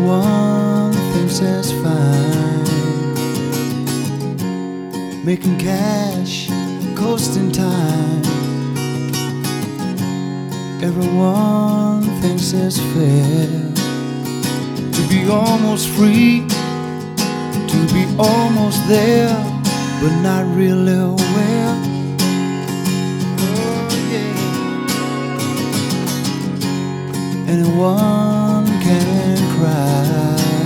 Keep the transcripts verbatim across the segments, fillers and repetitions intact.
Everyone thinks that's fine, making cash, coasting time. Everyone thinks it's fair to be almost free, to be almost there, but not really aware. Oh yeah. Anyone can cry,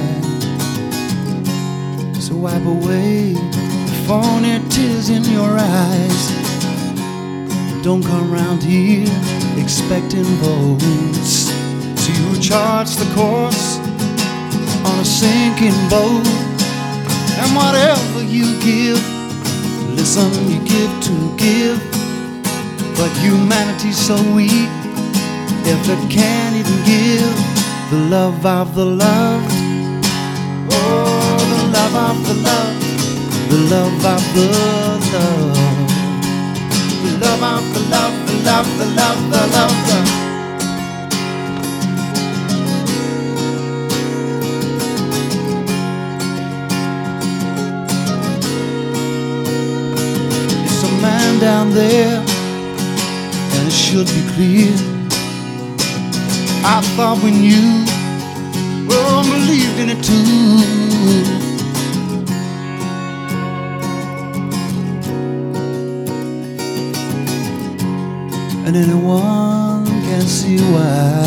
so wipe away the phony tears in your eyes. Don't come round here expecting votes, so you charge the course on a sinking boat. And whatever you give, listen, you give to give. But humanity's so weak, if it can't even give the love of the loved. Oh, the love of the loved, the love of the loved, the love of the love, the love, the love, the love, the It's a man down there, and it should be clear. I thought we knew, oh, believed in it too. And anyone can see why.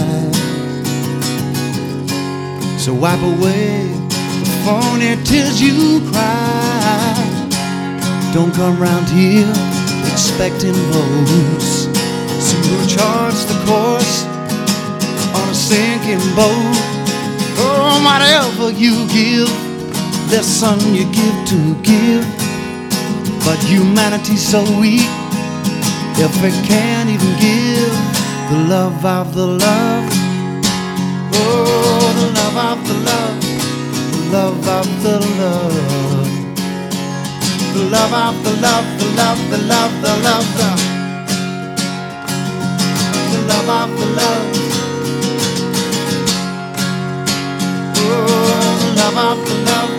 So wipe away the phony tears you cry. Don't come round here expecting votes, so you'll charge the course on a sinking boat. Oh, whatever you give, listen, you give to give. But humanity's so weak, if it can't even give the love of the love. Oh, the love of the love, the love of the love, the love of the love, the love, the love, the love, the, the love of the love. Oh, the love of the love.